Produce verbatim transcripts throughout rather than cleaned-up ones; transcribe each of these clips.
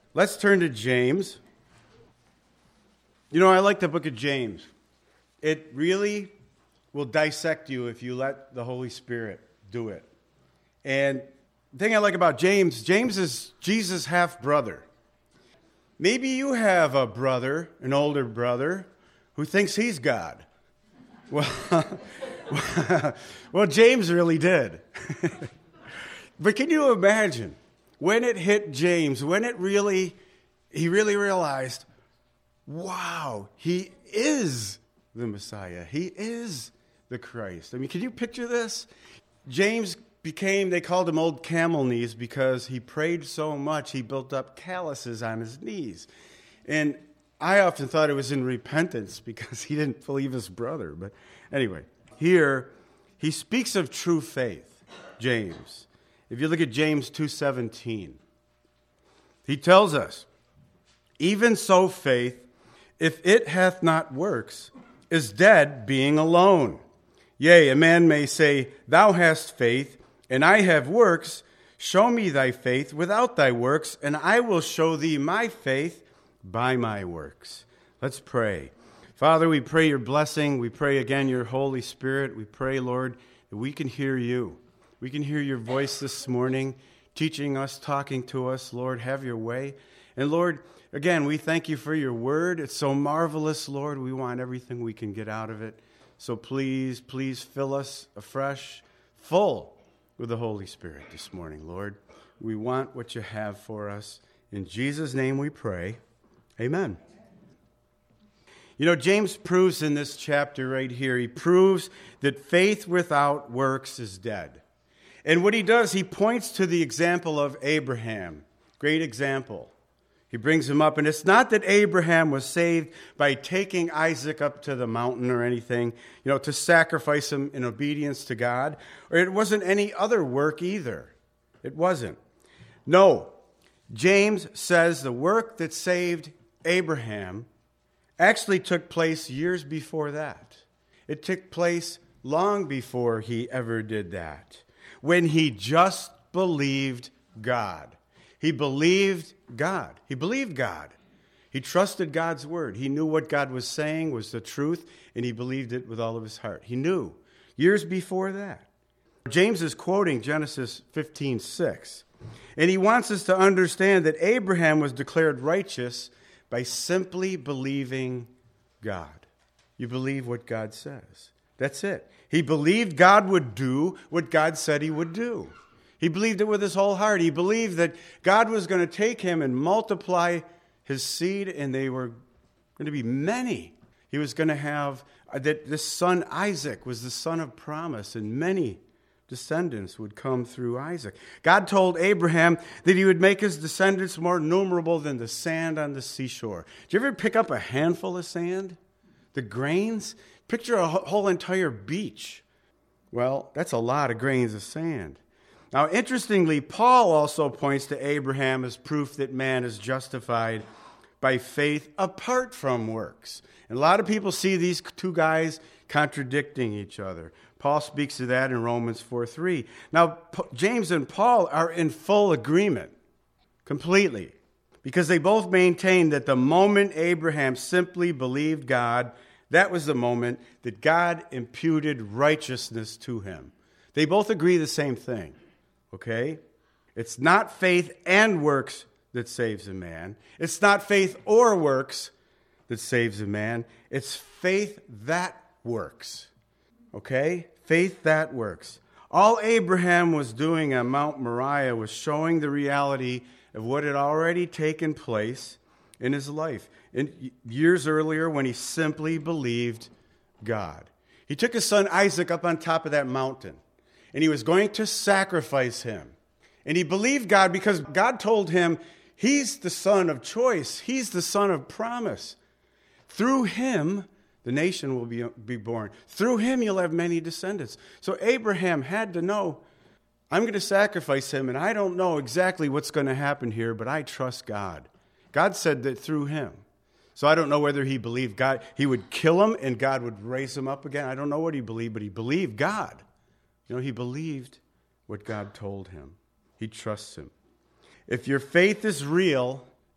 Let's turn to James. You know, I like the book of James. It really will dissect you if you let the Holy Spirit do it. And the thing I like about James, James is Jesus' half-brother. Maybe you have a brother, an older brother, who thinks he's God. Well, well, James really did. But can you imagine when it hit James, when it really, he really realized, wow, he is the Messiah. He is the Christ. I mean, can you picture this? James became, they called him Old Camel Knees because he prayed so much he built up calluses on his knees. And I often thought it was in repentance because he didn't believe his brother. But anyway, here he speaks of true faith, James. If you look at James two seventeen, he tells us, even so faith, if it hath not works, is dead being alone. Yea, a man may say, thou hast faith, and I have works. Show me thy faith without thy works, and I will show thee my faith by my works. Let's pray. Father, we pray your blessing. We pray again your Holy Spirit. We pray, Lord, that we can hear you. We can hear your voice this morning, teaching us, talking to us. Lord, have your way. And Lord, again, we thank you for your word. It's so marvelous, Lord. We want everything we can get out of it. So please, please fill us afresh, full with the Holy Spirit this morning, Lord. We want what you have for us. In Jesus' name we pray. Amen. You know, James proves in this chapter right here, he proves that faith without works is dead. And what he does, he points to the example of Abraham. Great example. He brings him up, and it's not that Abraham was saved by taking Isaac up to the mountain or anything, you know, to sacrifice him in obedience to God, or it wasn't any other work either. It wasn't. No, James says the work that saved Abraham actually took place years before that. It took place long before he ever did that, when he just believed God. He believed God. He believed God. He trusted God's word. He knew what God was saying was the truth, and he believed it with all of his heart. He knew years before that. James is quoting Genesis fifteen six, and he wants us to understand that Abraham was declared righteous by simply believing God. You believe what God says. That's it. He believed God would do what God said he would do. He believed it with his whole heart. He believed that God was going to take him and multiply his seed, and they were going to be many. He was going to have, that this son Isaac was the son of promise, and many descendants would come through Isaac. God told Abraham that he would make his descendants more numerable than the sand on the seashore. Did you ever pick up a handful of sand? The grains? Picture a whole entire beach. Well, that's a lot of grains of sand. Now, interestingly, Paul also points to Abraham as proof that man is justified by faith apart from works. And a lot of people see these two guys contradicting each other. Paul speaks to that in Romans four three. Now, James and Paul are in full agreement, completely, because they both maintain that the moment Abraham simply believed God, that was the moment that God imputed righteousness to him. They both agree the same thing. Okay? It's not faith and works that saves a man. It's not faith or works that saves a man. It's faith that works. Okay? Faith that works. All Abraham was doing on Mount Moriah was showing the reality of what had already taken place in his life. In, years earlier, when he simply believed God. He took his son Isaac up on top of that mountain, and he was going to sacrifice him. And he believed God because God told him he's the son of choice. He's the son of promise. Through him, the nation will be, be born. Through him, you'll have many descendants. So Abraham had to know, I'm going to sacrifice him, and I don't know exactly what's going to happen here, but I trust God. God said that through him. So I don't know whether he believed God, he would kill him and God would raise him up again. I don't know what he believed, but he believed God. You know, he believed what God told him. He trusts him. If your faith is real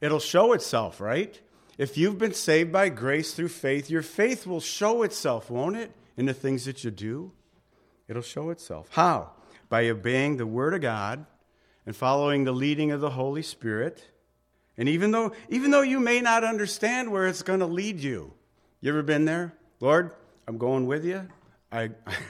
it'll show itself, right? If you've been saved by grace through faith, your faith will show itself, won't it? In the things that you do. It'll show itself. How? By obeying the Word of God and following the leading of the Holy Spirit. And even though, even though you may not understand where it's going to lead you, you ever been there? Lord, I'm going with you. I,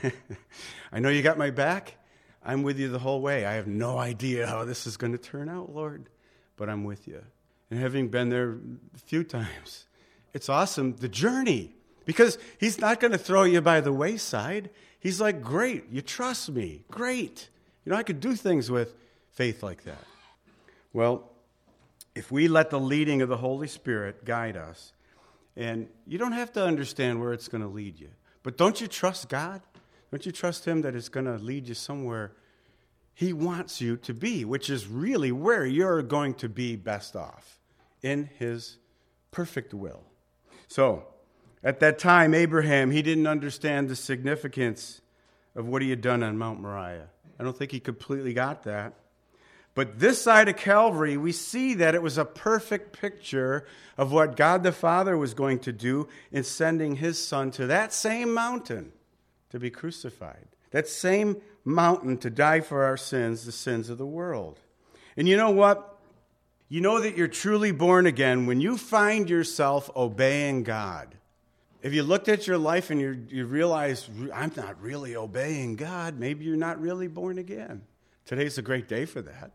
I know you got my back. I'm with you the whole way. I have no idea how this is going to turn out, Lord, but I'm with you. And having been there a few times, it's awesome, the journey, because he's not going to throw you by the wayside. He's like, great, you trust me, great. You know, I could do things with faith like that. Well, if we let the leading of the Holy Spirit guide us, and you don't have to understand where it's going to lead you, but don't you trust God? Don't you trust him that it's going to lead you somewhere he wants you to be, which is really where you're going to be best off, in his perfect will. So, at that time, Abraham, he didn't understand the significance of what he had done on Mount Moriah. I don't think he completely got that. But this side of Calvary, we see that it was a perfect picture of what God the Father was going to do in sending his Son to that same mountain to be crucified. That same mountain to die for our sins, the sins of the world. And you know what? You know that you're truly born again when you find yourself obeying God. If you looked at your life and you you realize, I'm not really obeying God, maybe you're not really born again. Today's a great day for that.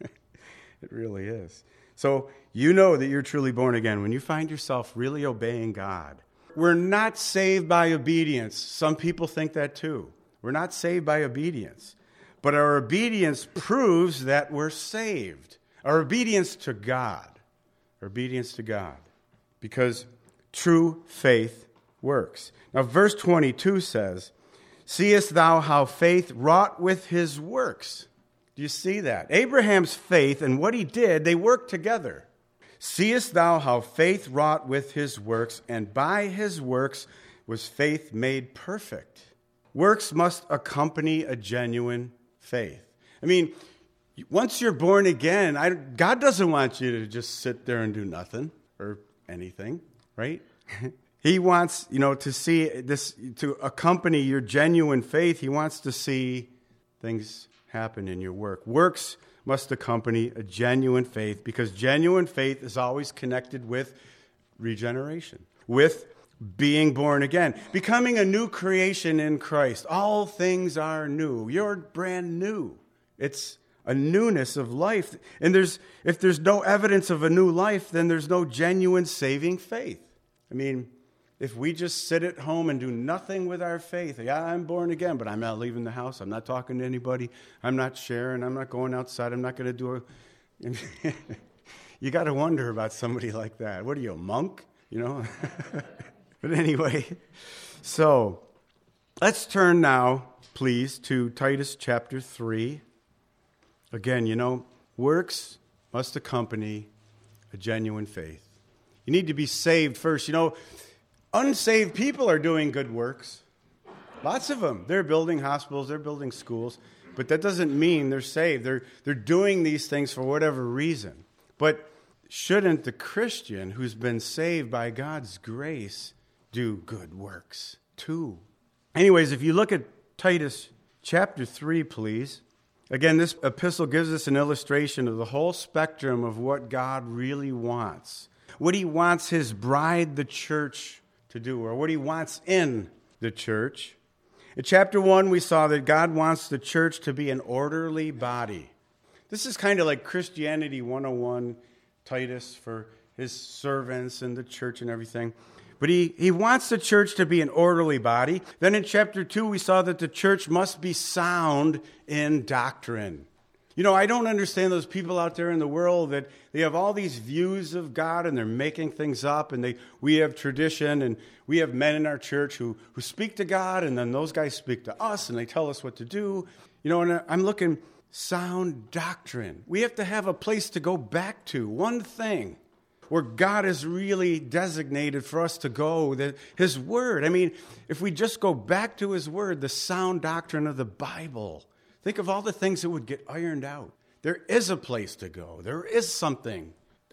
It really is. So you know that you're truly born again when you find yourself really obeying God. We're not saved by obedience. Some people think that too. We're not saved by obedience. But our obedience proves that we're saved. Our obedience to God. Our obedience to God. Because true faith works. Now verse twenty-two says, seest thou how faith wrought with his works? Do you see that? Abraham's faith and what he did, they worked together. Seest thou how faith wrought with his works, and by his works was faith made perfect. Works must accompany a genuine faith. I mean, once you're born again, I, God doesn't want you to just sit there and do nothing or anything, right? He wants, you know, to see this, to accompany your genuine faith. He wants to see things happen in your work. Works must accompany a genuine faith, because genuine faith is always connected with regeneration, with being born again, becoming a new creation in Christ. All things are new. You're brand new. It's a newness of life. And there's if there's no evidence of a new life, then there's no genuine saving faith. I mean, if we just sit at home and do nothing with our faith, yeah, I'm born again, but I'm not leaving the house. I'm not talking to anybody. I'm not sharing. I'm not going outside. I'm not going to do a... You got to wonder about somebody like that. What are you, a monk? You know? But anyway, so let's turn now, please, to Titus chapter three. Again, you know, works must accompany a genuine faith. You need to be saved first. You know, unsaved people are doing good works. Lots of them. They're building hospitals, they're building schools, but that doesn't mean they're saved. They're, they're doing these things for whatever reason. But shouldn't the Christian who's been saved by God's grace do good works too? Anyways, if you look at Titus chapter three, please. Again, this epistle gives us an illustration of the whole spectrum of what God really wants. What he wants his bride, the church, to do, or what he wants in the church. In chapter one, we saw that God wants the church to be an orderly body. This is kind of like Christianity one oh one, Titus, for his servants and the church and everything. But he, he wants the church to be an orderly body. Then in chapter two, we saw that the church must be sound in doctrine. You know, I don't understand those people out there in the world that they have all these views of God and they're making things up, and they we have tradition and we have men in our church who, who speak to God, and then those guys speak to us and they tell us what to do. You know, and I'm looking, sound doctrine. We have to have a place to go back to, one thing where God is really designated for us to go, that his word. I mean, if we just go back to his word, the sound doctrine of the Bible, think of all the things that would get ironed out. There is a place to go. There is something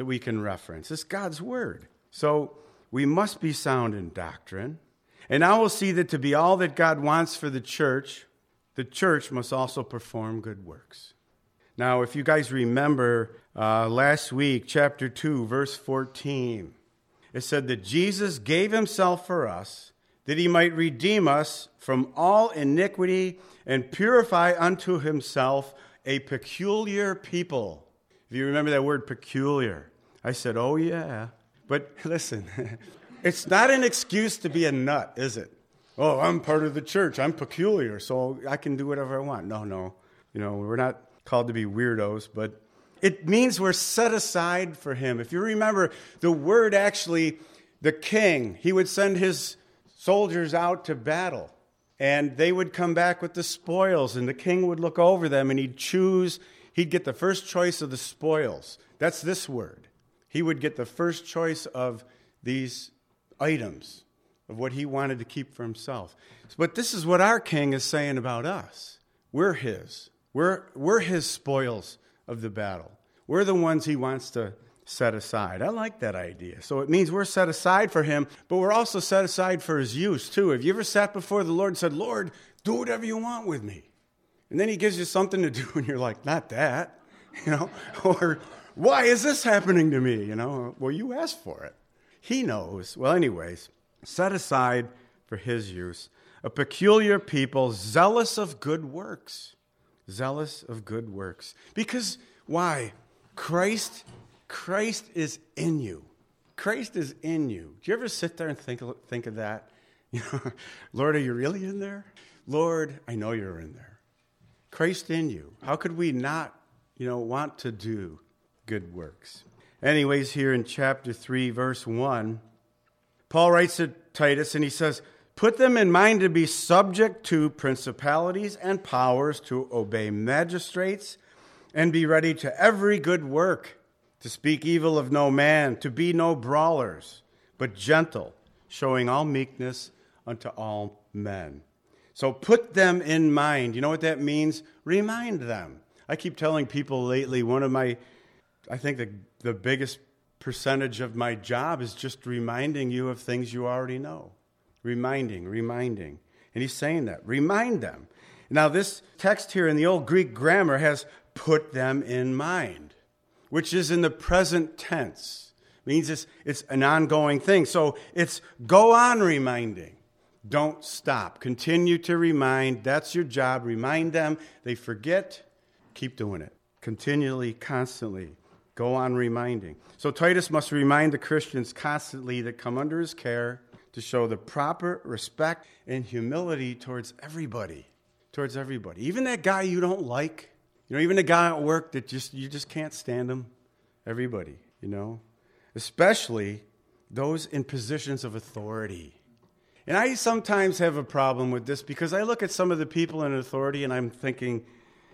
that we can reference. It's God's word. So we must be sound in doctrine. And now we'll see that to be all that God wants for the church, the church must also perform good works. Now, if you guys remember uh, last week, chapter two, verse fourteen, it said that Jesus gave himself for us, that he might redeem us from all iniquity and purify unto himself a peculiar people. If you remember that word peculiar, I said, oh yeah. But listen, it's not an excuse to be a nut, is it? Oh, I'm part of the church. I'm peculiar, so I can do whatever I want. No, no. You know, we're not called to be weirdos, but it means we're set aside for him. If you remember, the word actually, the king, he would send his soldiers out to battle, and they would come back with the spoils, and the king would look over them, and he'd choose, he'd get the first choice of the spoils. That's this word. He would get the first choice of these items, of what he wanted to keep for himself. But this is what our king is saying about us. We're his. We're, we're his spoils of the battle. We're the ones he wants to set aside. I like that idea. So it means we're set aside for him, but we're also set aside for his use too. Have you ever sat before the Lord and said, Lord, do whatever you want with me? And then he gives you something to do and you're like, not that, you know, or why is this happening to me? You know, well, you asked for it. He knows. Well, anyways, set aside for his use, a peculiar people, zealous of good works. Zealous of good works. Because why? Christ, Christ is in you. Christ is in you. Do you ever sit there and think, think of that? You know, Lord, are you really in there? Lord, I know you're in there. Christ in you. How could we not, you know, want to do good works? Anyways, here in chapter three, verse one, Paul writes to Titus and he says, put them in mind to be subject to principalities and powers, to obey magistrates, and be ready to every good work, to speak evil of no man, to be no brawlers, but gentle, showing all meekness unto all men. So put them in mind. You know what that means? Remind them. I keep telling people lately, one of my, I think the, the biggest percentage of my job is just reminding you of things you already know. Reminding, reminding. And he's saying that. Remind them. Now, this text here in the old Greek grammar has put them in mind, which is in the present tense. It means it's, it's an ongoing thing. So it's go on reminding. Don't stop. Continue to remind. That's your job. Remind them. They forget. Keep doing it. Continually, constantly. Go on reminding. So Titus must remind the Christians constantly that come under his care to show the proper respect and humility towards everybody, towards everybody. Even that guy you don't like, you know, even the guy at work that just you just can't stand him, everybody, you know, especially those in positions of authority. And I sometimes have a problem with this because I look at some of the people in authority and I'm thinking,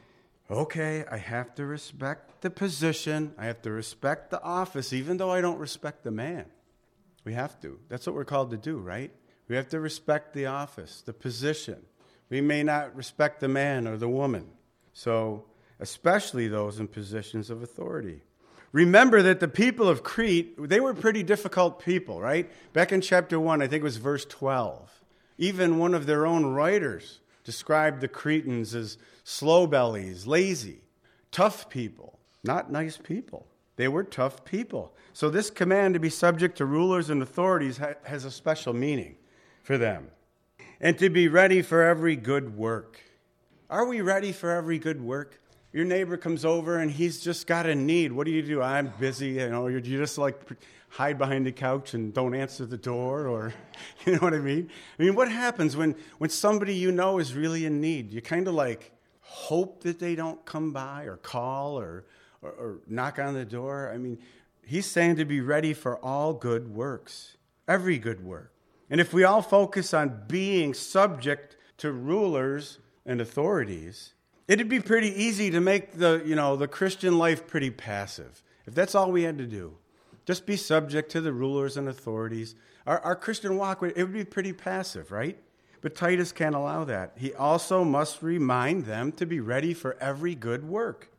okay, I have to respect the position, I have to respect the office, even though I don't respect the man. We have to. That's what we're called to do, right? We have to respect the office, the position. We may not respect the man or the woman. So, especially those in positions of authority. Remember that the people of Crete, they were pretty difficult people, right? Back in chapter one, I think it was verse twelve. Even one of their own writers described the Cretans as slow bellies, lazy, tough people, not nice people. They were tough people. So this command to be subject to rulers and authorities ha- has a special meaning for them. And to be ready for every good work. Are we ready for every good work? Your neighbor comes over and he's just got a need. What do you do? I'm busy. You know, you just like hide behind the couch and don't answer the door, or you know what I mean? I mean, what happens when, when somebody you know is really in need? You kind of like hope that they don't come by or call or Or, or knock on the door. I mean, he's saying to be ready for all good works, every good work. And if we all focus on being subject to rulers and authorities, it'd be pretty easy to make the, you know, the Christian life pretty passive. If that's all we had to do, just be subject to the rulers and authorities, our, our Christian walk, it would be pretty passive, right? But Titus can't allow that. He also must remind them to be ready for every good work.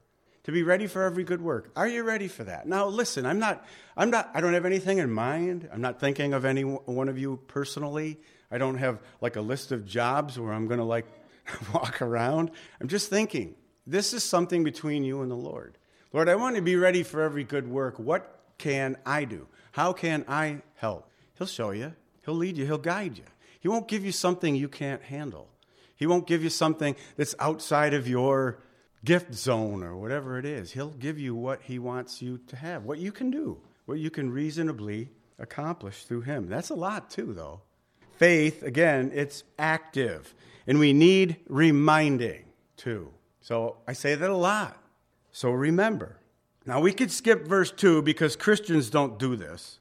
to be ready for every good work. Are you ready for that? Now, listen, I'm not, I'm not, I don't have anything in mind. I'm not thinking of any one of you personally. I don't have like a list of jobs where I'm going to like walk around. I'm just thinking, this is something between you and the Lord. Lord, I want to be ready for every good work. What can I do? How can I help? He'll show you. He'll lead you. He'll guide you. He won't give you something you can't handle. He won't give you something that's outside of your gift zone or whatever it is. He'll give you what he wants you to have, what you can do, what you can reasonably accomplish through him. That's a lot too, though. Faith, again, it's active, and we need reminding too. So I say that a lot. So remember. Now we could skip verse two because Christians don't do this.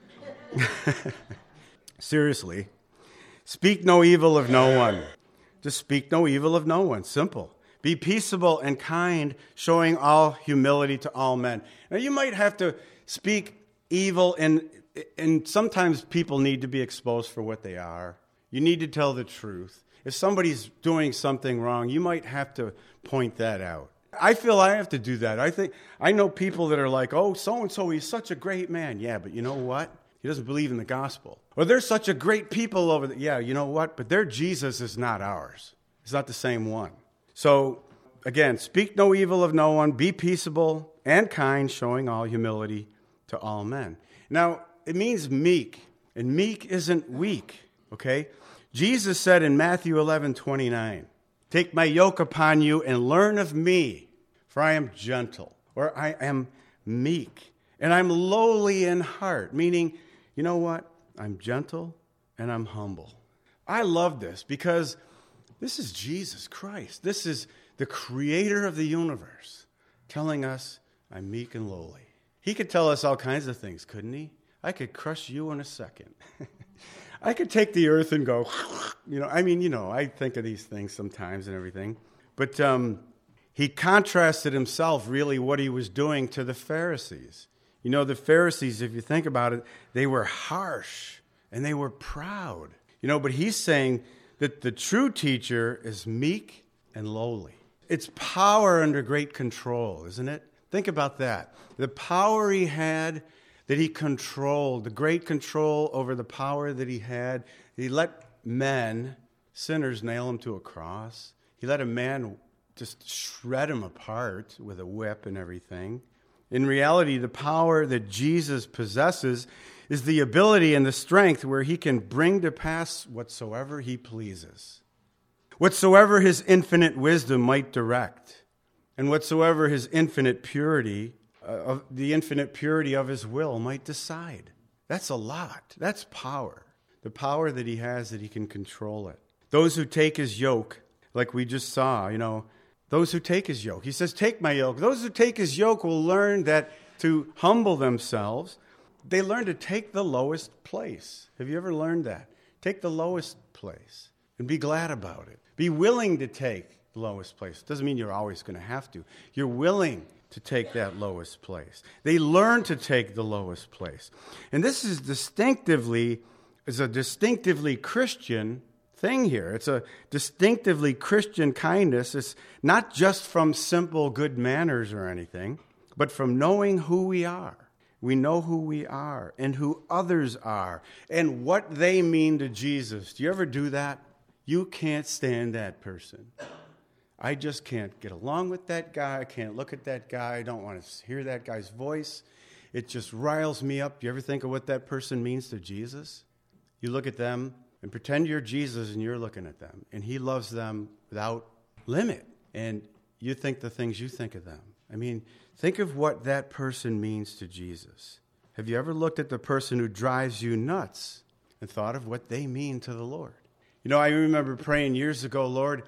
Seriously. Speak no evil of no one. Just speak no evil of no one. Simple. Be peaceable and kind, showing all humility to all men. Now you might have to speak evil, and, and sometimes people need to be exposed for what they are. You need to tell the truth. If somebody's doing something wrong, you might have to point that out. I feel I have to do that. I think I know people that are like, oh, so-and-so, he's such a great man. Yeah, but you know what? He doesn't believe in the gospel. Or they're such a great people over there. Yeah, you know what? But their Jesus is not ours. It's not the same one. So, again, speak no evil of no one. Be peaceable and kind, showing all humility to all men. Now, it means meek. And meek isn't weak, okay? Jesus said in Matthew eleven twenty-nine, take my yoke upon you and learn of me, for I am gentle, or I am meek, and I'm lowly in heart, meaning, you know what? I'm gentle and I'm humble. I love this because this is Jesus Christ. This is the creator of the universe telling us I'm meek and lowly. He could tell us all kinds of things, couldn't he? I could crush you in a second. I could take the earth and go, you know, I mean, you know, I think of these things sometimes and everything. But um, he contrasted himself, really, what he was doing to the Pharisees. You know, the Pharisees, if you think about it, they were harsh and they were proud. You know, but he's saying that the true teacher is meek and lowly. It's power under great control, isn't it? Think about that. The power he had that he controlled, the great control over the power that he had. He let men, sinners, nail him to a cross. He let a man just shred him apart with a whip and everything. In reality, the power that Jesus possesses is the ability and the strength where he can bring to pass whatsoever he pleases, whatsoever his infinite wisdom might direct, and whatsoever his infinite purity, uh, of the infinite purity of his will might decide. That's a lot. That's power. The power that he has that he can control it. Those who take his yoke, like we just saw, you know, those who take his yoke. He says, take my yoke. Those who take his yoke will learn that to humble themselves, they learn to take the lowest place. Have you ever learned that? Take the lowest place and be glad about it. Be willing to take the lowest place. Doesn't mean you're always going to have to. You're willing to take that lowest place. They learn to take the lowest place. And this is distinctively, is a distinctively Christian thing here. It's a distinctively Christian kindness. It's not just from simple good manners or anything, but from knowing who we are. We know who we are and who others are and what they mean to Jesus. Do you ever do that? You can't stand that person. I just can't get along with that guy. I can't look at that guy. I don't want to hear that guy's voice. It just riles me up. Do you ever think of what that person means to Jesus? You look at them and pretend you're Jesus and you're looking at them. And he loves them without limit. And you think the things you think of them. I mean, think of what that person means to Jesus. Have you ever looked at the person who drives you nuts and thought of what they mean to the Lord? You know, I remember praying years ago, Lord,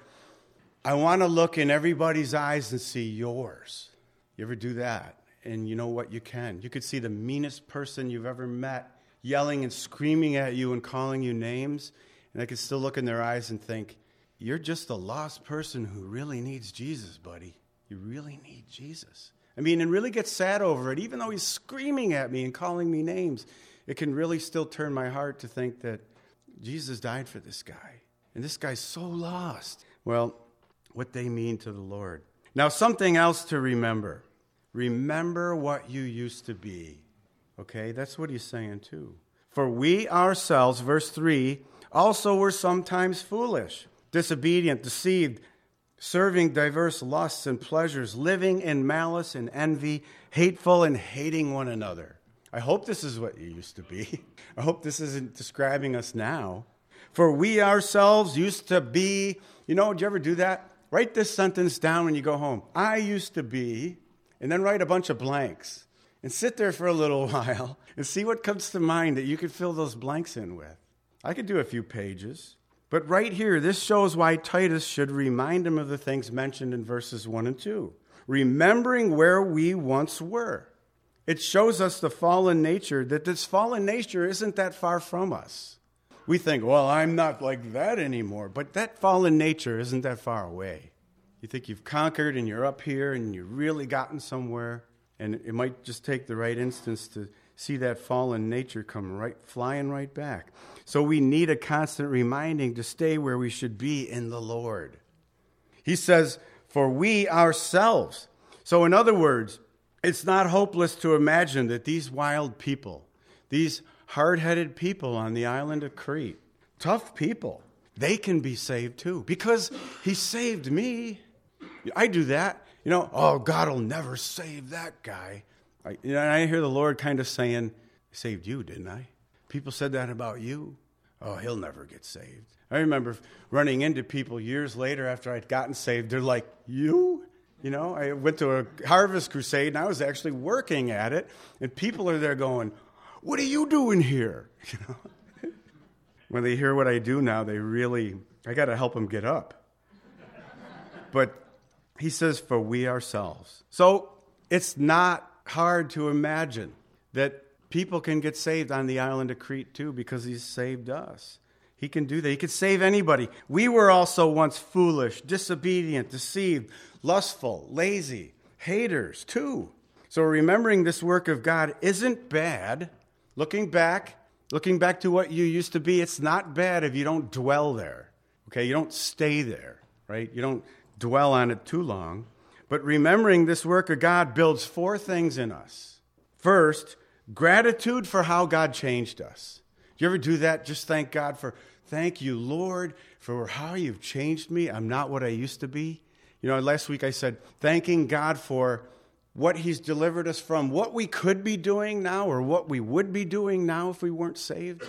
I want to look in everybody's eyes and see yours. You ever do that? And you know what? You can. You could see the meanest person you've ever met yelling and screaming at you and calling you names, and I could still look in their eyes and think, you're just a lost person who really needs Jesus, buddy. You really need Jesus. I mean, and really get sad over it. Even though he's screaming at me and calling me names, it can really still turn my heart to think that Jesus died for this guy. And this guy's so lost. Well, what they mean to the Lord. Now, something else to remember. Remember what you used to be. Okay, that's what he's saying too. For we ourselves, verse three, also were sometimes foolish, disobedient, deceived, serving diverse lusts and pleasures, living in malice and envy, hateful and hating one another. I hope this is what you used to be. I hope this isn't describing us now. For we ourselves used to be, you know, did you ever do that? Write this sentence down when you go home. I used to be, and then write a bunch of blanks. And sit there for a little while and see what comes to mind that you could fill those blanks in with. I could do a few pages. But right here, this shows why Titus should remind him of the things mentioned in verses one and two. Remembering where we once were. It shows us the fallen nature, that this fallen nature isn't that far from us. We think, well, I'm not like that anymore. But that fallen nature isn't that far away. You think you've conquered and you're up here and you've really gotten somewhere. And it might just take the right instance to see that fallen nature come right, flying right back. So we need a constant reminding to stay where we should be in the Lord. He says, for we ourselves. So in other words, it's not hopeless to imagine that these wild people, these hard-headed people on the island of Crete, tough people, they can be saved too. Because he saved me. I do that. You know, oh, God will never save that guy. I, you know, and I hear the Lord kind of saying, I saved you, didn't I? People said that about you. Oh, he'll never get saved. I remember running into people years later after I'd gotten saved. They're like, you? You know, I went to a harvest crusade, and I was actually working at it. And people are there going, what are you doing here? You know, when they hear what I do now, they really, I got to help them get up. But he says, for we ourselves. So it's not hard to imagine that people can get saved on the island of Crete too, because he's saved us. He can do that. He could save anybody. We were also once foolish, disobedient, deceived, lustful, lazy, haters too. So remembering this work of God isn't bad. Looking back, looking back to what you used to be, it's not bad if you don't dwell there. Okay, you don't stay there, right? You don't dwell on it too long. But remembering this work of God builds four things in us. First, gratitude for how God changed us. Do you ever do that? Just thank God for, thank you, Lord, for how you've changed me. I'm not what I used to be. You know, last week I said, thanking God for what he's delivered us from, what we could be doing now or what we would be doing now if we weren't saved.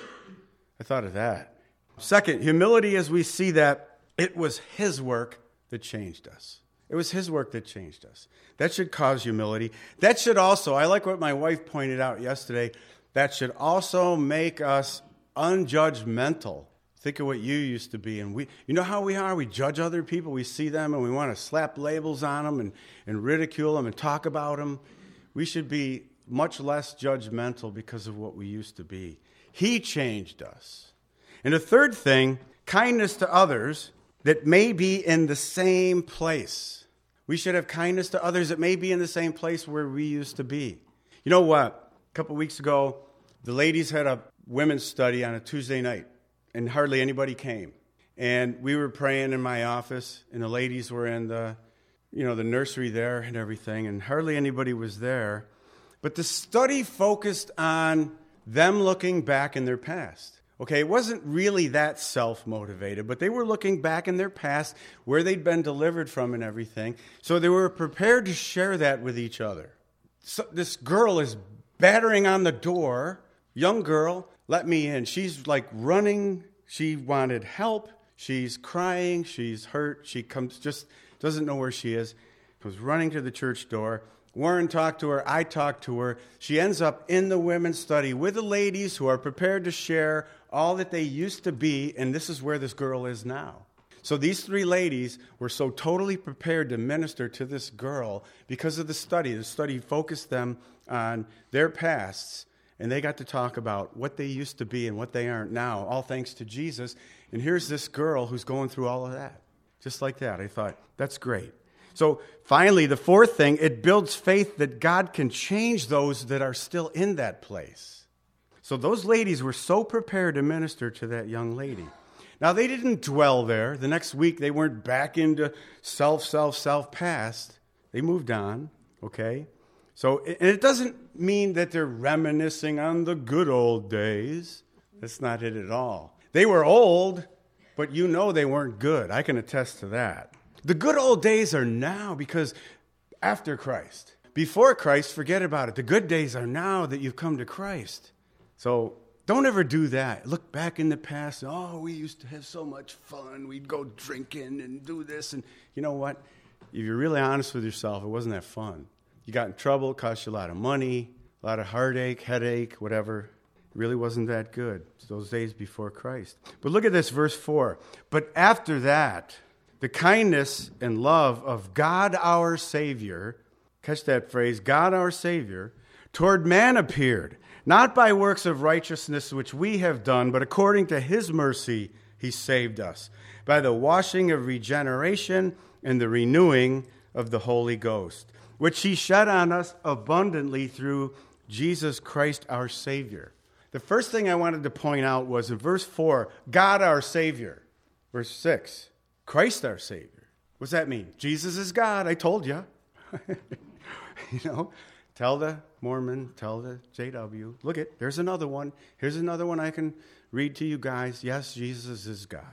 I thought of that. Second, humility as we see that it was his work that changed us. It was his work that changed us. That should cause humility. That should also, I like what my wife pointed out yesterday, that should also make us unjudgmental. Think of what you used to be. And we, you know how we are? We judge other people. We see them and we want to slap labels on them and, and ridicule them and talk about them. We should be much less judgmental because of what we used to be. He changed us. And the third thing, kindness to others that may be in the same place. We should have kindness to others that may be in the same place where we used to be. You know what? A couple weeks ago, the ladies had a women's study on a Tuesday night, and hardly anybody came. And we were praying in my office, and the ladies were in the, you know, the nursery there and everything, and hardly anybody was there. But the study focused on them looking back in their past. Okay, it wasn't really that self-motivated, but they were looking back in their past, where they'd been delivered from and everything. So they were prepared to share that with each other. So this girl is battering on the door. Young girl, let me in. She's like running. She wanted help. She's crying. She's hurt. She comes, just doesn't know where she is. Goes running to the church door. Warren talked to her. I talked to her. She ends up in the women's study with the ladies who are prepared to share all that they used to be, and this is where this girl is now. So these three ladies were so totally prepared to minister to this girl because of the study. The study focused them on their pasts, and they got to talk about what they used to be and what they aren't now, all thanks to Jesus. And here's this girl who's going through all of that. Just like that. I thought, that's great. So finally, the fourth thing, it builds faith that God can change those that are still in that place. So those ladies were so prepared to minister to that young lady. Now, they didn't dwell there. The next week, they weren't back into self, self, self past. They moved on, okay? So, and it doesn't mean that they're reminiscing on the good old days. That's not it at all. They were old, but you know they weren't good. I can attest to that. The good old days are now because after Christ. Before Christ, forget about it. The good days are now that you've come to Christ. So don't ever do that. Look back in the past. Oh, we used to have so much fun. We'd go drinking and do this. And you know what? If you're really honest with yourself, it wasn't that fun. You got in trouble. It cost you a lot of money, a lot of heartache, headache, whatever. It really wasn't that good. It's those days before Christ. But look at this, verse four. But after that, the kindness and love of God our Savior, catch that phrase, God our Savior, toward man appeared, not by works of righteousness which we have done, but according to his mercy he saved us, by the washing of regeneration and the renewing of the Holy Ghost, which he shed on us abundantly through Jesus Christ our Savior. The first thing I wanted to point out was in verse four, God our Savior. Verse six, Christ our Savior. What's that mean? Jesus is God, I told you. You know, tell the Mormon, tell the J W. Look it, there's another one. Here's another one I can read to you guys. Yes, Jesus is God.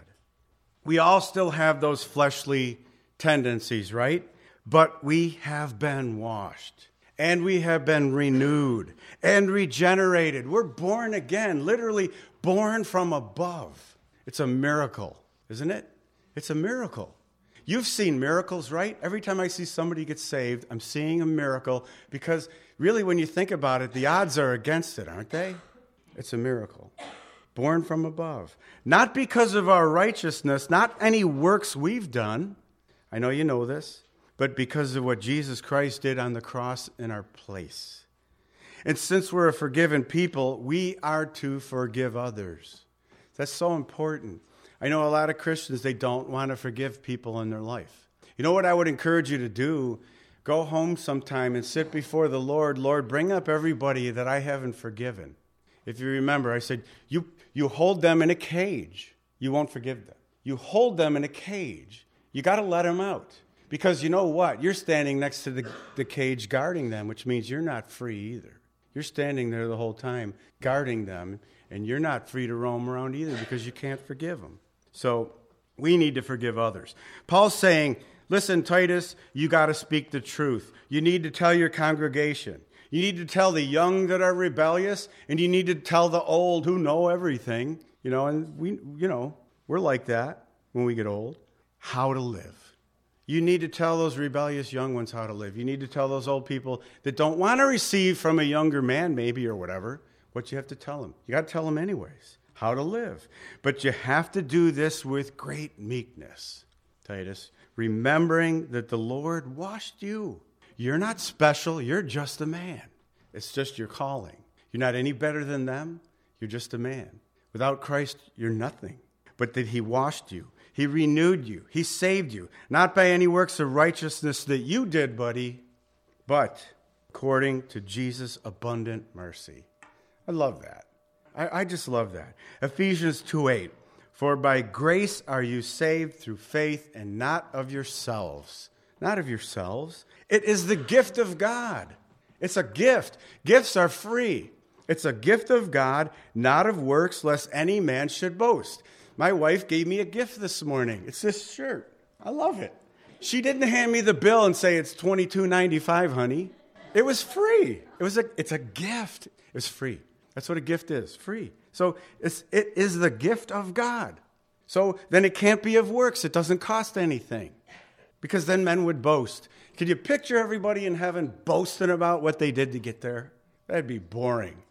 We all still have those fleshly tendencies, right? But we have been washed. And we have been renewed and regenerated. We're born again, literally born from above. It's a miracle, isn't it? It's a miracle. You've seen miracles, right? Every time I see somebody get saved, I'm seeing a miracle because really when you think about it, the odds are against it, aren't they? It's a miracle. Born from above. Not because of our righteousness, not any works we've done. I know you know this. But because of what Jesus Christ did on the cross in our place. And since we're a forgiven people, we are to forgive others. That's so important. I know a lot of Christians, they don't want to forgive people in their life. You know what I would encourage you to do? Go home sometime and sit before the Lord. Lord, bring up everybody that I haven't forgiven. If you remember, I said, you, you hold them in a cage. You won't forgive them. You hold them in a cage. You got to let them out. Because you know what? You're standing next to the, the cage guarding them, which means you're not free either. You're standing there the whole time guarding them, and you're not free to roam around either because you can't forgive them. So we need to forgive others. Paul's saying, listen, Titus, you got to speak the truth. You need to tell your congregation. You need to tell the young that are rebellious, and you need to tell the old who know everything. You know, and we, you know, we're like that when we get old. How to live. You need to tell those rebellious young ones how to live. You need to tell those old people that don't want to receive from a younger man maybe or whatever, what you have to tell them. You got to tell them anyways how to live. But you have to do this with great meekness, Titus, remembering that the Lord washed you. You're not special. You're just a man. It's just your calling. You're not any better than them. You're just a man. Without Christ, you're nothing. But that he washed you. He renewed you. He saved you. Not by any works of righteousness that you did, buddy, but according to Jesus' abundant mercy. I love that. I, I just love that. Ephesians two eight. For by grace are you saved through faith and not of yourselves. Not of yourselves. It is the gift of God. It's a gift. Gifts are free. It's a gift of God, not of works, lest any man should boast. My wife gave me a gift this morning. It's this shirt. I love it. She didn't hand me the bill and say it's twenty-two ninety-five, honey. It was free. It was a. It's a gift. It's free. That's what a gift is. Free. So it's, it is the gift of God. So then it can't be of works. It doesn't cost anything, because then men would boast. Could you picture everybody in heaven boasting about what they did to get there? That'd be boring.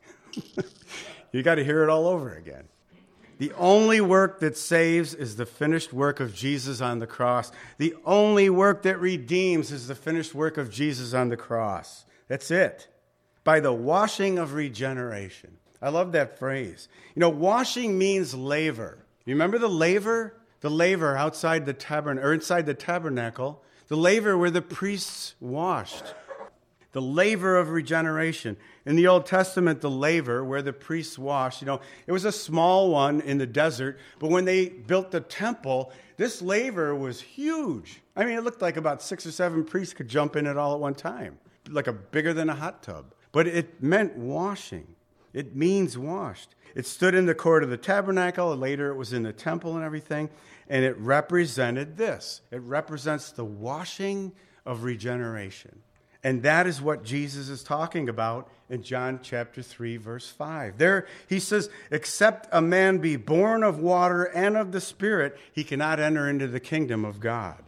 You got to hear it all over again. The only work that saves is the finished work of Jesus on the cross. The only work that redeems is the finished work of Jesus on the cross. That's it. By the washing of regeneration. I love that phrase. You know, washing means laver. You remember the laver? The laver outside the tabernacle, or inside the tabernacle. The laver where the priests washed. The laver of regeneration. In the Old Testament, the laver, where the priests washed, you know, it was a small one in the desert, but when they built the temple, this laver was huge. I mean, it looked like about six or seven priests could jump in it all at one time, like a bigger than a hot tub. But it meant washing. It means washed. It stood in the court of the tabernacle, and later it was in the temple and everything, and it represented this. It represents the washing of regeneration. And that is what Jesus is talking about in John chapter three, verse five. There he says, except a man be born of water and of the Spirit, he cannot enter into the kingdom of God.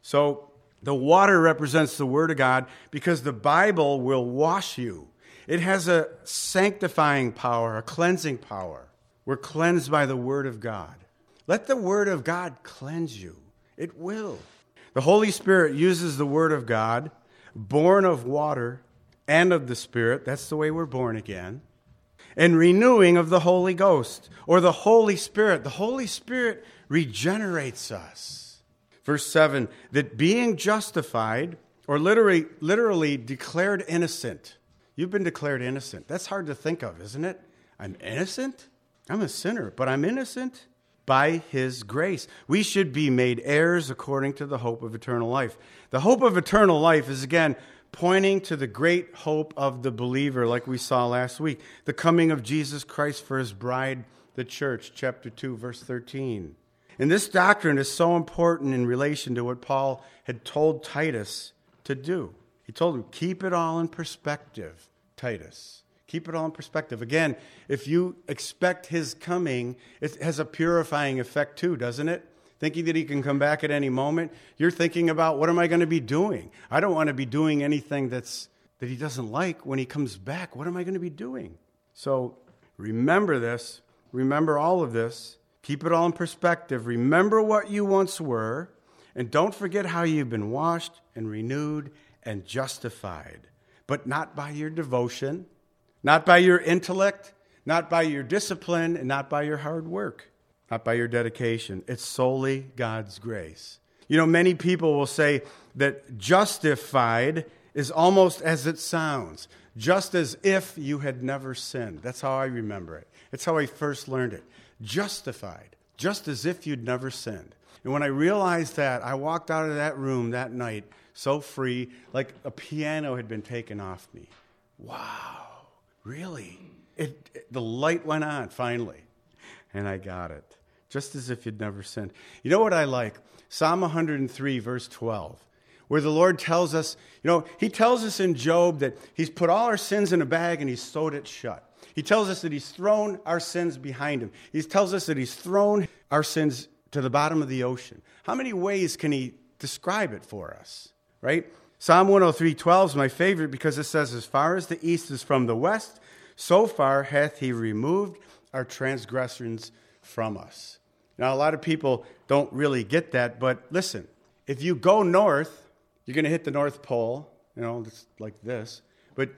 So the water represents the Word of God because the Bible will wash you. It has a sanctifying power, a cleansing power. We're cleansed by the Word of God. Let the Word of God cleanse you. It will. The Holy Spirit uses the Word of God, born of water and of the Spirit. That's the way we're born again. And renewing of the Holy Ghost, or the Holy Spirit. The Holy Spirit regenerates us. Verse seven, that being justified, or literally, literally declared innocent. You've been declared innocent. That's hard to think of, isn't it? I'm innocent? I'm a sinner, but I'm innocent by His grace. We should be made heirs according to the hope of eternal life. The hope of eternal life is, again, pointing to the great hope of the believer, like we saw last week, the coming of Jesus Christ for His bride, the church, chapter two, verse thirteen. And this doctrine is so important in relation to what Paul had told Titus to do. He told him, keep it all in perspective, Titus. Keep it all in perspective. Again, if you expect His coming, it has a purifying effect too, doesn't it? Thinking that He can come back at any moment, you're thinking about, what am I going to be doing? I don't want to be doing anything that's that He doesn't like when He comes back. What am I going to be doing? So remember this. Remember all of this. Keep it all in perspective. Remember what you once were, and don't forget how you've been washed and renewed and justified, but not by your devotion, not by your intellect, not by your discipline, and not by your hard work, not by your dedication. It's solely God's grace. You know, many people will say that justified is almost as it sounds, just as if you had never sinned. That's how I remember it. It's how I first learned it. Justified, just as if you'd never sinned. And when I realized that, I walked out of that room that night so free, like a piano had been taken off me. Wow. Really? It, it, the light went on, finally, and I got it, just as if you'd never sinned. You know what I like? Psalm one hundred three, verse twelve, where the Lord tells us, you know, He tells us in Job that He's put all our sins in a bag and He's sewed it shut. He tells us that He's thrown our sins behind Him. He tells us that He's thrown our sins to the bottom of the ocean. How many ways can He describe it for us, right? Psalm one oh three twelve is my favorite because it says, as far as the east is from the west, so far hath He removed our transgressions from us. Now, a lot of people don't really get that, but listen, if you go north, you're going to hit the North Pole, you know, just like this, but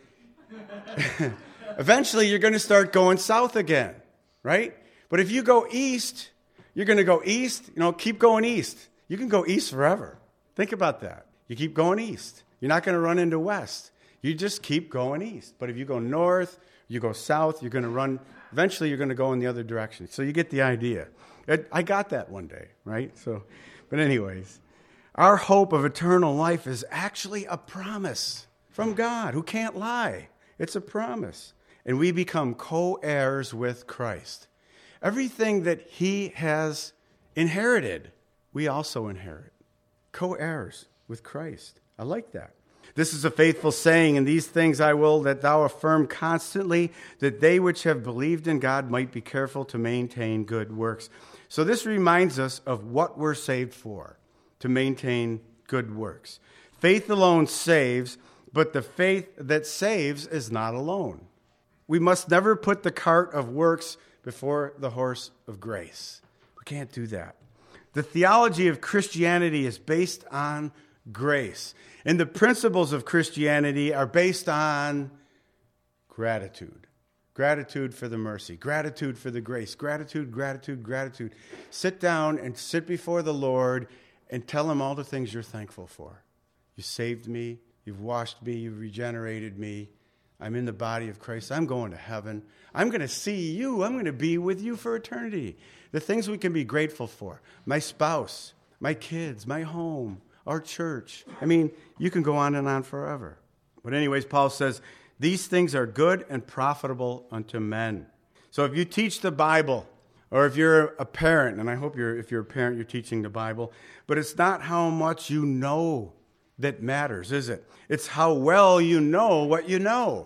eventually you're going to start going south again, right? But if you go east, you're going to go east, you know, keep going east. You can go east forever. Think about that. You keep going east. You're not going to run into west. You just keep going east. But if you go north, you go south, you're going to run, eventually you're going to go in the other direction. So you get the idea. I got that one day, right? So, but anyways, our hope of eternal life is actually a promise from God, who can't lie. It's a promise. And we become co-heirs with Christ. Everything that He has inherited, we also inherit. Co-heirs with Christ. I like that. This is a faithful saying, and these things I will that thou affirm constantly, that they which have believed in God might be careful to maintain good works. So this reminds us of what we're saved for, to maintain good works. Faith alone saves, but the faith that saves is not alone. We must never put the cart of works before the horse of grace. We can't do that. The theology of Christianity is based on grace. And the principles of Christianity are based on gratitude. Gratitude for the mercy. Gratitude for the grace. Gratitude, gratitude, gratitude. Sit down and sit before the Lord and tell Him all the things you're thankful for. You saved me. You've washed me. You've regenerated me. I'm in the body of Christ. I'm going to heaven. I'm going to see you. I'm going to be with you for eternity. The things we can be grateful for. My spouse, my kids, my home, our church. I mean, you can go on and on forever. But anyways, Paul says, these things are good and profitable unto men. So if you teach the Bible, or if you're a parent, and I hope you're, if you're a parent, you're teaching the Bible, but it's not how much you know that matters, is it? It's how well you know what you know.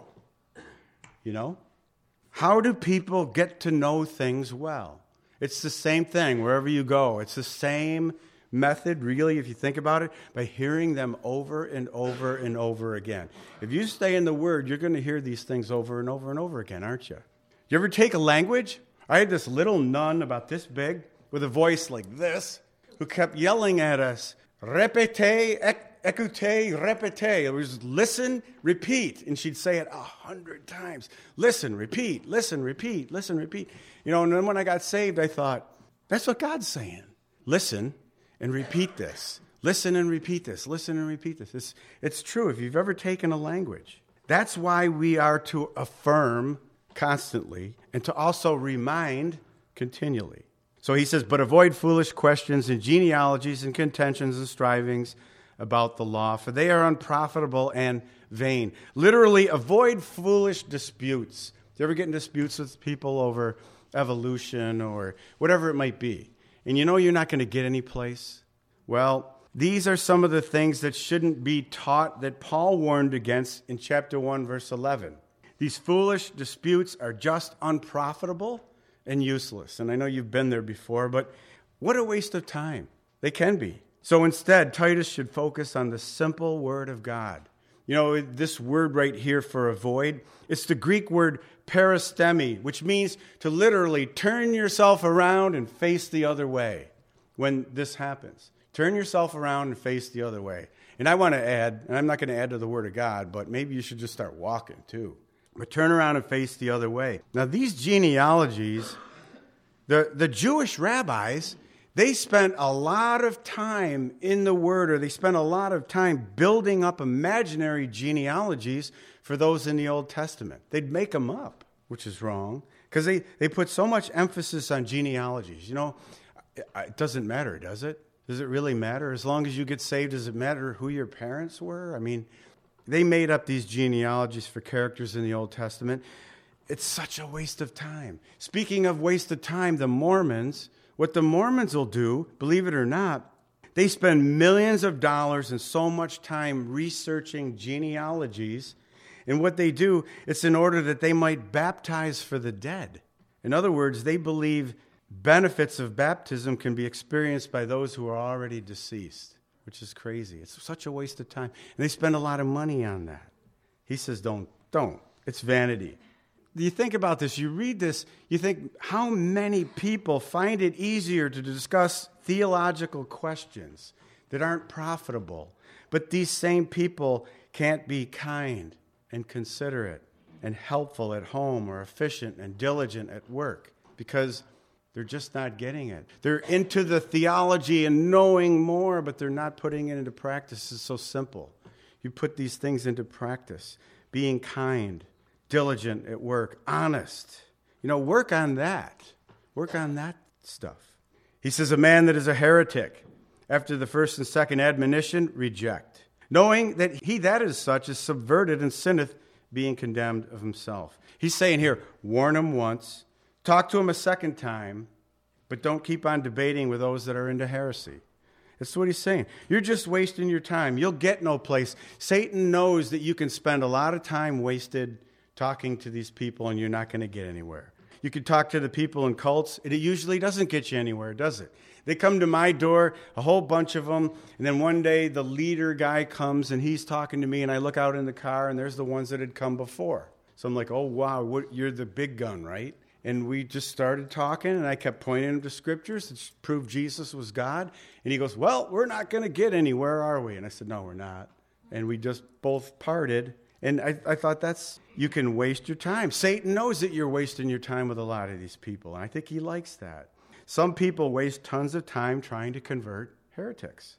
You know? How do people get to know things well? It's the same thing wherever you go. It's the same method, really, if you think about it, by hearing them over and over and over again. If you stay in the Word, you're going to hear these things over and over and over again, aren't you? You ever take a language? I had this little nun about this big with a voice like this who kept yelling at us, répétez, écoutez, répétez. It was listen, repeat. And she'd say it a hundred times. Listen, repeat, listen, repeat, listen, repeat. You know, and then when I got saved, I thought, that's what God's saying. Listen and repeat this. Listen and repeat this. Listen and repeat this. It's, it's true if you've ever taken a language. That's why we are to affirm constantly and to also remind continually. So he says, but avoid foolish questions and genealogies and contentions and strivings about the law, for they are unprofitable and vain. Literally, avoid foolish disputes. Do you ever get in disputes with people over evolution or whatever it might be? And you know you're not going to get any place? Well, these are some of the things that shouldn't be taught that Paul warned against in chapter one, verse eleven. These foolish disputes are just unprofitable and useless. And I know you've been there before, but what a waste of time. They can be. So instead, Titus should focus on the simple word of God. You know, this word right here for avoid, it's the Greek word peristemi, which means to literally turn yourself around and face the other way when this happens. Turn yourself around and face the other way. And I want to add, and I'm not going to add to the word of God, but maybe you should just start walking too. But turn around and face the other way. Now, these genealogies, the, the Jewish rabbis, they spent a lot of time in the Word, or they spent a lot of time building up imaginary genealogies for those in the Old Testament. They'd make them up, which is wrong, because they, they put so much emphasis on genealogies. You know, it doesn't matter, does it? Does it really matter? As long as you get saved, does it matter who your parents were? I mean, they made up these genealogies for characters in the Old Testament. It's such a waste of time. Speaking of waste of time, the Mormons, what the Mormons will do, believe it or not, they spend millions of dollars and so much time researching genealogies. And what they do, it's in order that they might baptize for the dead. In other words, they believe benefits of baptism can be experienced by those who are already deceased, which is crazy. It's such a waste of time. And they spend a lot of money on that. He says, don't, don't. It's vanity. You think about this, you read this, you think, how many people find it easier to discuss theological questions that aren't profitable? But these same people can't be kind and considerate and helpful at home or efficient and diligent at work because they're just not getting it. They're into the theology and knowing more, but they're not putting it into practice. It's so simple. You put these things into practice, being kind, diligent at work, honest. You know, work on that. Work on that stuff. He says, a man that is a heretic, after the first and second admonition, reject, knowing that he that is such is subverted and sinneth, being condemned of himself. He's saying here, warn him once, talk to him a second time, but don't keep on debating with those that are into heresy. That's what he's saying. You're just wasting your time. You'll get no place. Satan knows that you can spend a lot of time wasted talking to these people, and you're not going to get anywhere. You could talk to the people in cults, and it usually doesn't get you anywhere, does it? They come to my door, a whole bunch of them, and then one day the leader guy comes, and he's talking to me, and I look out in the car, and there's the ones that had come before. So I'm like, oh, wow, what, you're the big gun, right? And we just started talking, and I kept pointing him to scriptures that proved Jesus was God. And he goes, well, we're not going to get anywhere, are we? And I said, no, we're not. And we just both parted. And I, I thought that's, you can waste your time. Satan knows that you're wasting your time with a lot of these people. And I think he likes that. Some people waste tons of time trying to convert heretics.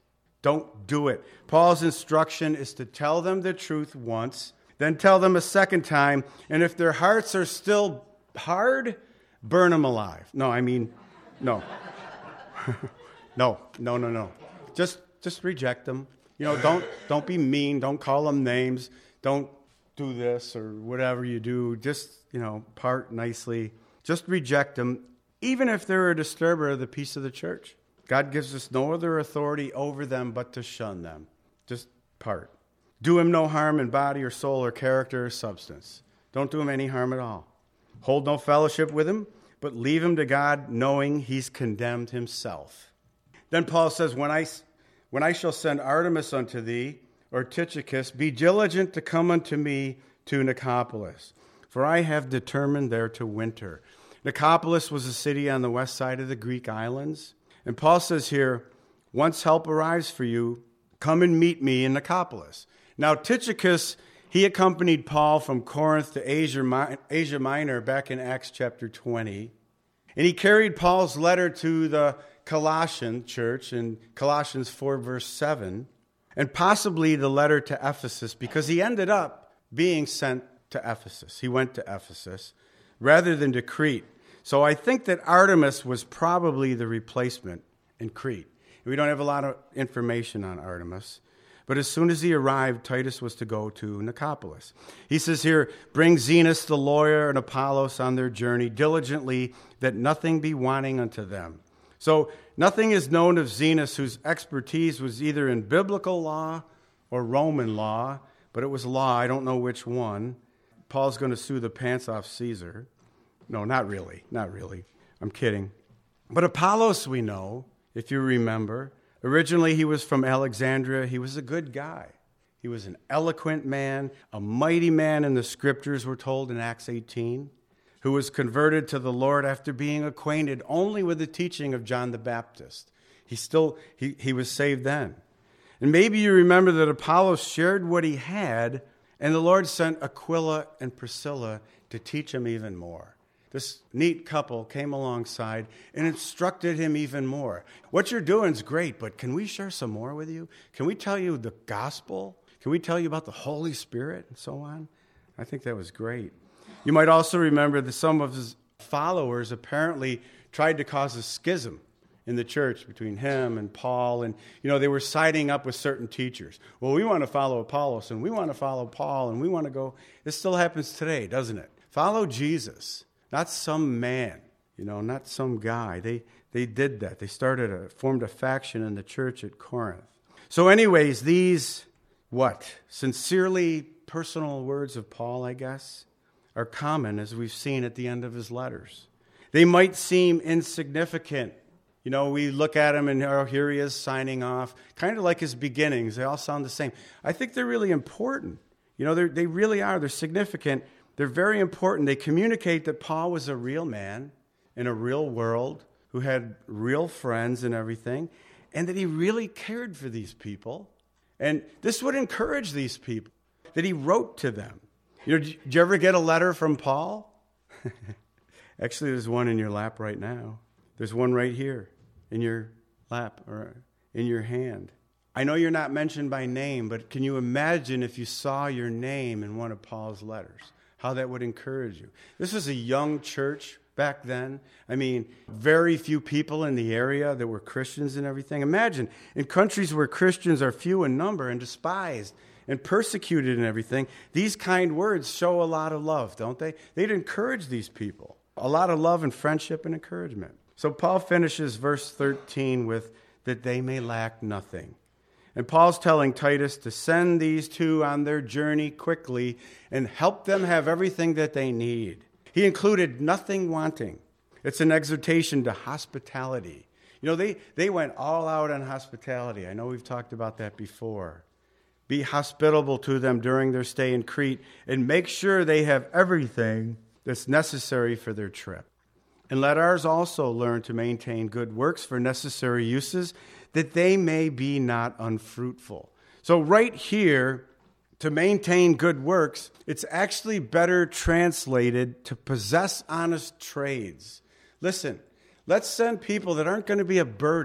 Don't do it. Paul's instruction is to tell them the truth once, then tell them a second time, and if their hearts are still hard, burn them alive. No, I mean, no. no, no, no, no. Just just reject them. You know, don't don't be mean. Don't call them names. Don't do this or whatever you do. Just, you know, part nicely. Just reject them, even if they're a disturber of the peace of the church. God gives us no other authority over them but to shun them. Just part. Do him no harm in body or soul or character or substance. Don't do him any harm at all. Hold no fellowship with him, but leave him to God, knowing he's condemned himself. Then Paul says, when I, when I shall send Artemas unto thee, or Tychicus, be diligent to come unto me to Nicopolis, for I have determined there to winter. Nicopolis was a city on the west side of the Greek islands. And Paul says here, once help arrives for you, come and meet me in Nicopolis. Now, Tychicus, he accompanied Paul from Corinth to Asia, Asia Minor back in Acts chapter twenty. And he carried Paul's letter to the Colossian church in Colossians four, verse seven, and possibly the letter to Ephesus, because he ended up being sent to Ephesus. He went to Ephesus rather than to Crete. So I think that Artemas was probably the replacement in Crete. We don't have a lot of information on Artemas. But as soon as he arrived, Titus was to go to Nicopolis. He says here, bring Zenas the lawyer and Apollos on their journey diligently, that nothing be wanting unto them. So nothing is known of Zenas, whose expertise was either in biblical law or Roman law, but it was law. I don't know which one. Paul's going to sue the pants off Caesar. No, not really. Not really. I'm kidding. But Apollos, we know, if you remember, originally he was from Alexandria. He was a good guy. He was an eloquent man, a mighty man in the scriptures, we're told in Acts eighteen, who was converted to the Lord after being acquainted only with the teaching of John the Baptist. He still, he, he was saved then. And maybe you remember that Apollos shared what he had, and the Lord sent Aquila and Priscilla to teach him even more. This neat couple came alongside and instructed him even more. What you're doing is great, but can we share some more with you? Can we tell you the gospel? Can we tell you about the Holy Spirit and so on? I think that was great. You might also remember that some of his followers apparently tried to cause a schism in the church between him and Paul. And, you know, they were siding up with certain teachers. Well, we want to follow Apollos, and we want to follow Paul, and we want to go. This still happens today, doesn't it? Follow Jesus. Not some man, you know, not some guy. They they did that. They started a formed a faction in the church at Corinth. So anyways, these, what, sincerely personal words of Paul, I guess, are common, as we've seen at the end of his letters. They might seem insignificant. You know, we look at him and, oh, here he is signing off, kind of like his beginnings. They all sound the same. I think they're really important. You know, they really are. They're significant. They're very important. They communicate that Paul was a real man in a real world who had real friends and everything, and that he really cared for these people. And this would encourage these people, that he wrote to them. You know, did you ever get a letter from Paul? Actually, there's one in your lap right now. There's one right here in your lap or in your hand. I know you're not mentioned by name, but can you imagine if you saw your name in one of Paul's letters? How that would encourage you. This was a young church back then. I mean, very few people in the area that were Christians and everything. Imagine, in countries where Christians are few in number and despised and persecuted and everything, these kind words show a lot of love, don't they? They'd encourage these people. A lot of love and friendship and encouragement. So Paul finishes verse thirteen with, that they may lack nothing. And Paul's telling Titus to send these two on their journey quickly and help them have everything that they need. He included nothing wanting. It's an exhortation to hospitality. You know, they, they went all out on hospitality. I know we've talked about that before. Be hospitable to them during their stay in Crete and make sure they have everything that's necessary for their trip. And let ours also learn to maintain good works for necessary uses, that they may be not unfruitful. So right here, to maintain good works, it's actually better translated to possess honest trades. Listen, let's send people that aren't going to be a burden,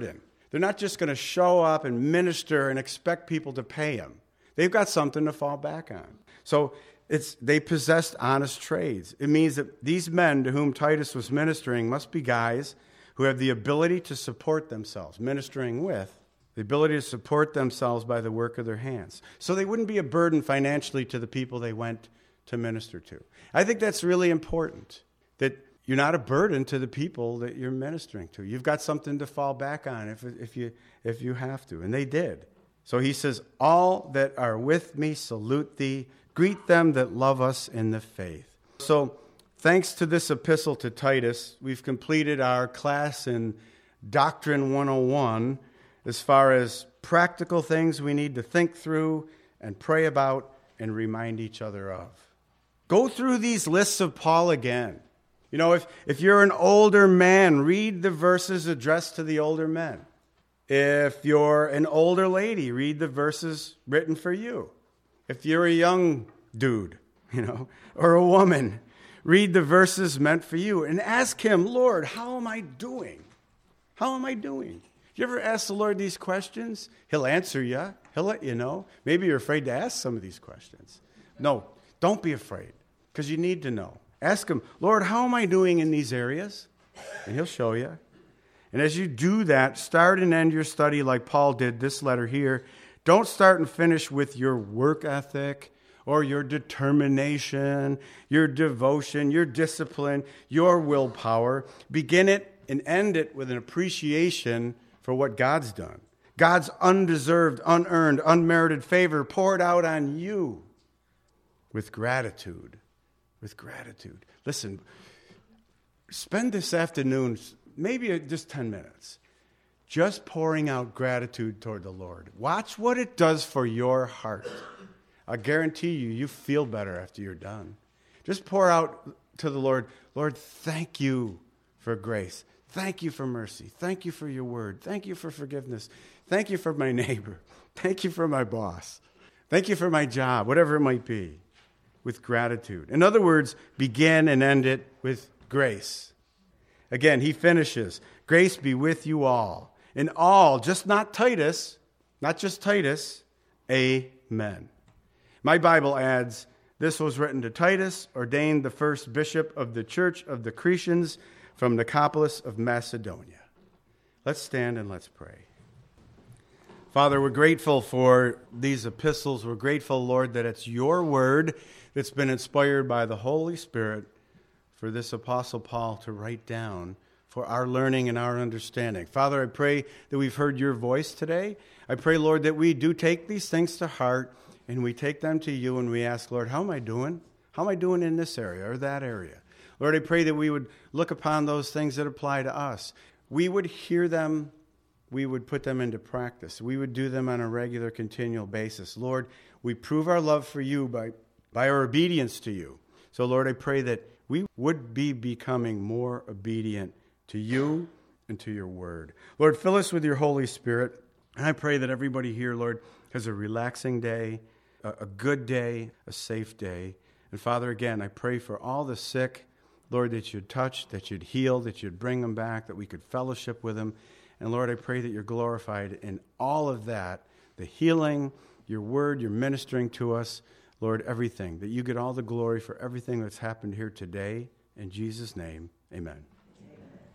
They're not just going to show up and minister and expect people to pay them. They've got something to fall back on. So it's they possessed honest trades. It means that these men to whom Titus was ministering must be guys who have the ability to support themselves, ministering with, the ability to support themselves by the work of their hands. So they wouldn't be a burden financially to the people they went to minister to. I think that's really important, that you're not a burden to the people that you're ministering to. You've got something to fall back on if, if, you, if you have to. And they did. So he says, all that are with me salute thee. Greet them that love us in the faith. So thanks to this epistle to Titus, we've completed our class in Doctrine one oh one as far as practical things we need to think through and pray about and remind each other of. Go through these lists of Paul again. You know, if, if you're an older man, read the verses addressed to the older men. If you're an older lady, read the verses written for you. If you're a young dude, you know, or a woman, read the verses meant for you and ask him, Lord, how am I doing? How am I doing? You ever ask the Lord these questions? He'll answer you. He'll let you know. Maybe you're afraid to ask some of these questions. No, don't be afraid, because you need to know. Ask him, Lord, how am I doing in these areas? And he'll show you. And as you do that, start and end your study like Paul did this letter here. Don't start and finish with your work ethic or your determination, your devotion, your discipline, your willpower. Begin it and end it with an appreciation for what God's done. God's undeserved, unearned, unmerited favor poured out on you with gratitude. With gratitude. Listen, spend this afternoon, maybe just ten minutes, just pouring out gratitude toward the Lord. Watch what it does for your heart. I guarantee you, you feel better after you're done. Just pour out to the Lord, Lord, thank you for grace. Thank you for mercy. Thank you for your word. Thank you for forgiveness. Thank you for my neighbor. Thank you for my boss. Thank you for my job, whatever it might be, with gratitude. In other words, begin and end it with grace. Again, he finishes, grace be with you all. In all, just not Titus, not just Titus, amen. My Bible adds, this was written to Titus, ordained the first bishop of the church of the Cretans from Nicopolis of Macedonia. Let's stand and let's pray. Father, we're grateful for these epistles. We're grateful, Lord, that it's your word that's been inspired by the Holy Spirit for this Apostle Paul to write down for our learning and our understanding. Father, I pray that we've heard your voice today. I pray, Lord, that we do take these things to heart and we take them to you and we ask, Lord, how am I doing? How am I doing in this area or that area? Lord, I pray that we would look upon those things that apply to us. We would hear them. We would put them into practice. We would do them on a regular, continual basis. Lord, we prove our love for you by, by our obedience to you. So, Lord, I pray that we would be becoming more obedient to you and to your word. Lord, fill us with your Holy Spirit. And I pray that everybody here, Lord, has a relaxing day, a, a good day, a safe day. And Father, again, I pray for all the sick, Lord, that you'd touch, that you'd heal, that you'd bring them back, that we could fellowship with them. And Lord, I pray that you're glorified in all of that, the healing, your word, your ministering to us, Lord, everything, that you get all the glory for everything that's happened here today. In Jesus' name, amen.